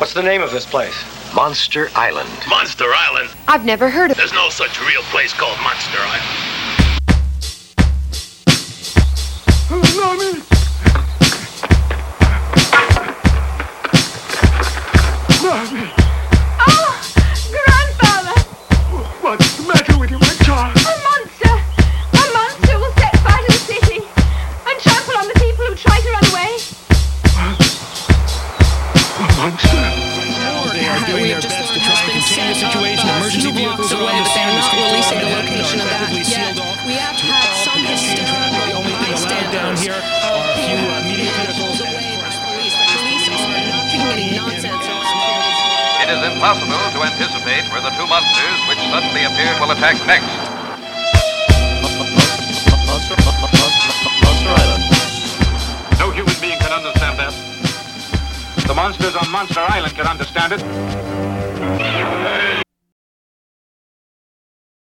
What's the name of this place? Monster Island. Monster Island? I've never heard of it. There's no such real place called Monster Island. Mommy! Mommy! Oh, grandfather! What's the matter with you, my child? A monster! A monster will set fire to the city and trample on the people who try to run away. A monster? They are doing their best to try and contain the situation. Emergency vehicles are on the scene. The streets releasing the are location of that effectively yet. sealed off. We have had some hysterical The only thing allowed down here are a few media vehicles. away by police. The police are not taking any nonsense. It is impossible to anticipate where the two monsters which suddenly appeared will attack next. Monster Island. No human being can understand that. The monsters on Monster Island can understand it.